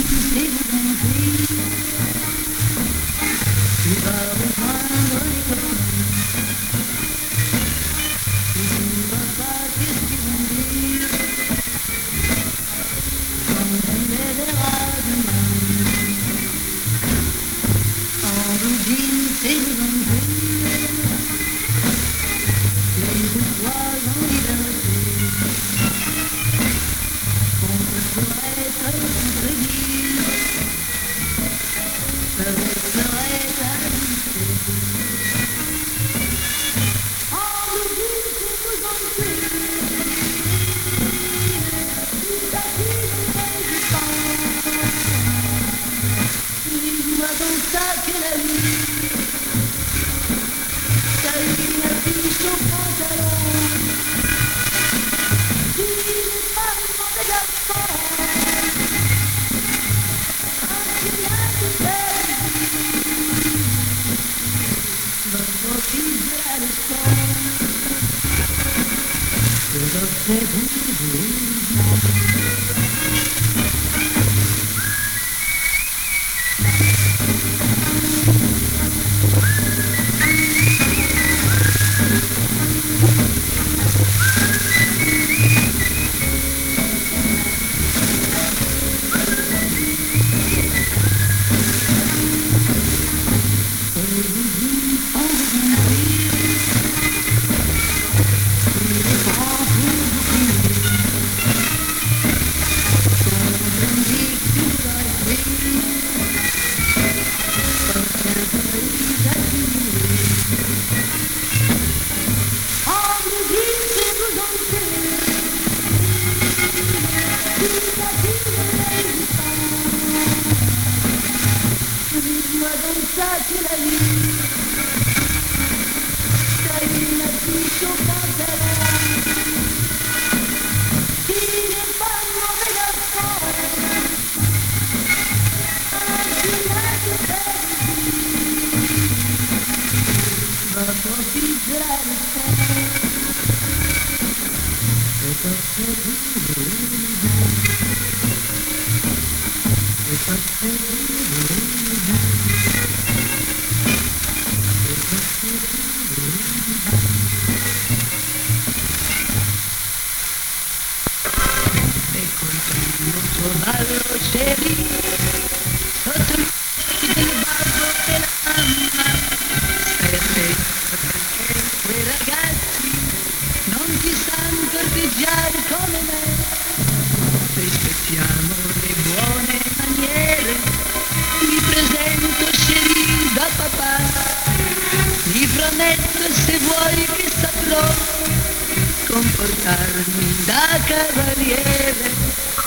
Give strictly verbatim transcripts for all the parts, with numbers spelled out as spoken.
c'est vous compris. Tu vas rejoindre les copains. Tu ne vois pas qu'est-ce qu'ils vont dire quand tu les verras demain. En routine, c'est vous compris. Les bourgeois en liberté. Contre être contre-guise, avec serait ajuster. En routine, c'est vous compris. Tout à coup, résistant. Dis-moi donc ça que la vie. T'as une affiche au pantalon. Tu n'es pas un mauvais garçon. Quand tu l'as tout perdu, votre fils de la leçon. Je refais vous. Dis-moi donc ça que la vie. T'as une affiche au pantalon. Tu n'es pas un mauvais garçon. Tu l'as tout perdu. Va profiter de la leçon. C'est pas très doux. C'est pas très doux. Ballo ceri sotto il luci del babbo e la mamma. Stai attento perché quei ragazzi non ti sanno corteggiare come me. Rispettiamo le buone maniere. Mi presento ceri da papà. Ti prometto se vuoi che saprò comportarmi da cavaliere.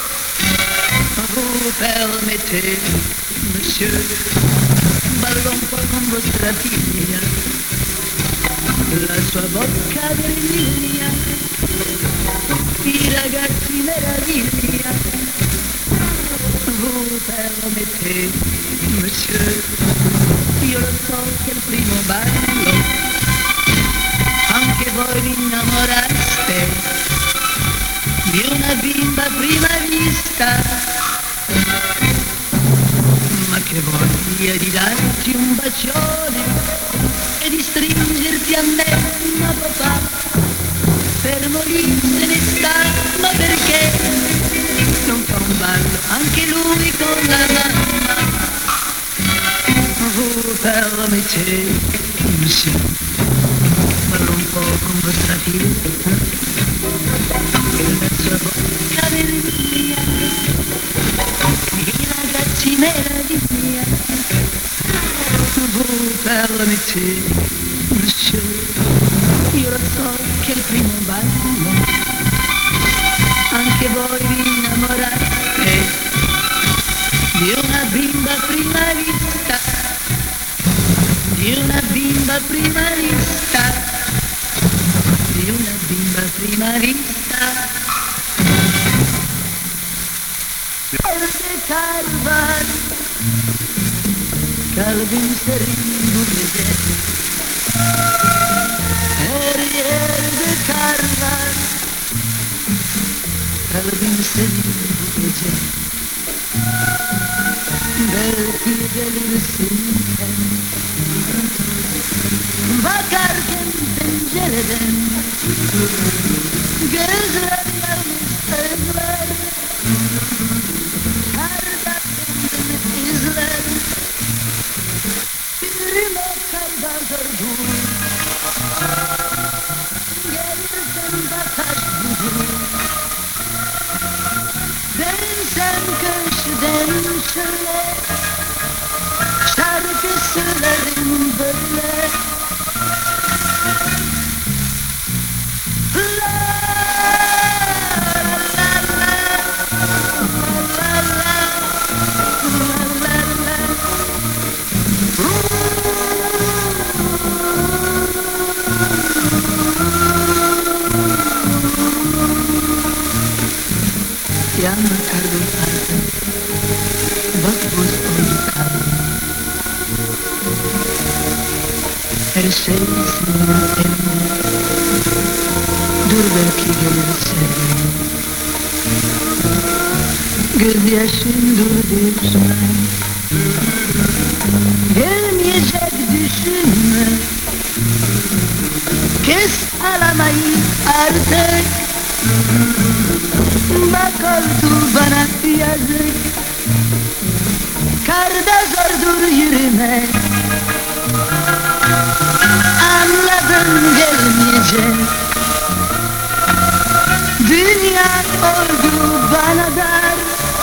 Vous permettez, monsieur, ballo un po' con vostra figlia, la sua bocca vermiglia, i ragazzi meraviglia. Vous permettez, monsieur, io lo so che il primo ballo, anche voi vi innamoraste di una bimba a prima vista. Ma che voglia di darti un bacione e di stringerti a me, ma papà, fermo lì se ne sta, ma perché non fa un ballo anche lui con la mamma? Vous permettez, monsieur, parlo un po' con vostra figlia, la sua bocca vermiglia, i ragazzi meraviglia. Vous permettez, monsieur, io lo so che il primo ballo anche voi vi innamorate di una bimba a prima vista, di una bimba a prima vista, di una bimba a prima vista. Elde Calvar, Calvin Serin Bourgeois, Herrier de Calvar, Calvin Serin Bourgeois. belki gelirsin sen. Bakarken pencereden gözler yalnız özler, karda kendini izler. Yürüme karda zordur, gelirsen bakar budur. Dönsen köşeden şöyle, şarkı söylerim böyle. La la la la la la la la. Yağmur kar durardı, bak buz oldu kaldı. Her şey senin elinde, dur belki gelir sevgilim. Gözyaşın dur düşme, gelmeyecek düşünme. Kes ağlamayı artık, bak oldu bana yazık. Karda zordur yürümek, anladım gelmeyecek. Dünya oldu bana dar,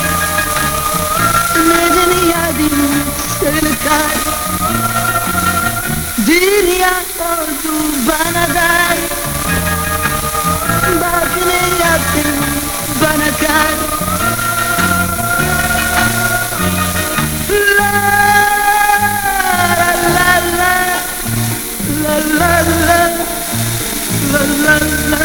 medeniyetim sırkar. Dünya oldu bana dar, bak ne yaptın bana kar. La la la la la la la la la.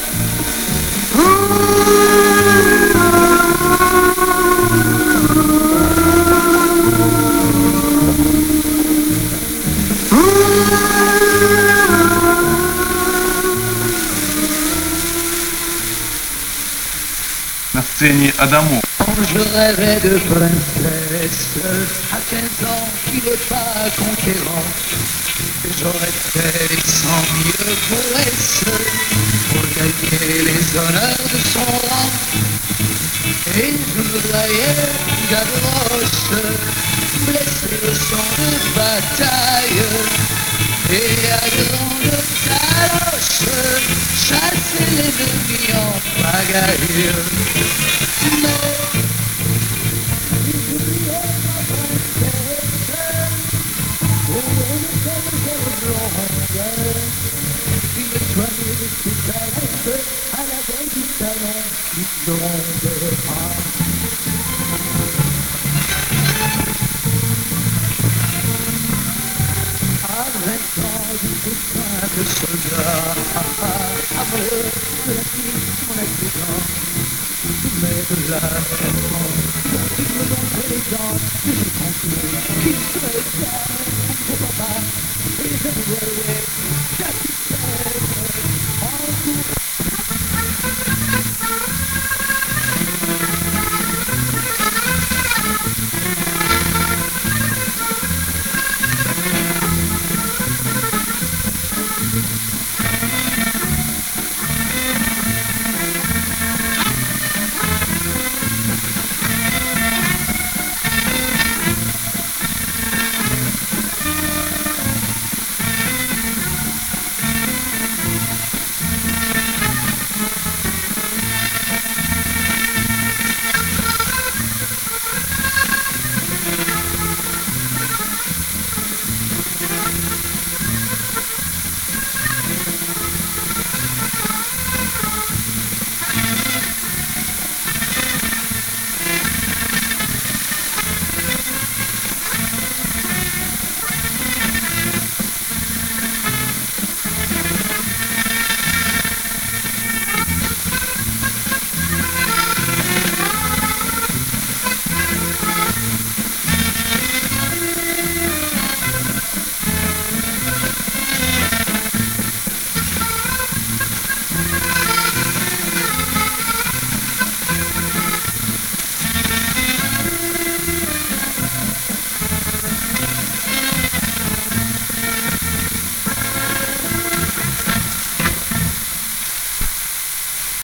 На сцене Адамо. Je rêvais de princesse, à quinze ans qu'il n'est pas conquérant. J'aurais fait cent mille prouesses pour gagner les honneurs de son rang. Et je me voyais Gavroche, blessé au champ de bataille, et à grande galoche, chasser l'ennemi en pagaille. Mais j'oubliais ma princesse, pour une telle blonde, qui me soignait de ses caresses, à la veille du salon qui blonde. À vingt ans, j'étais simple soldat, amoureux de la fille, mon accident. Mais de la façon dont il me montrait les dents, que j'ai compris qu'il serait jamais mon beau papa. Et je me voyais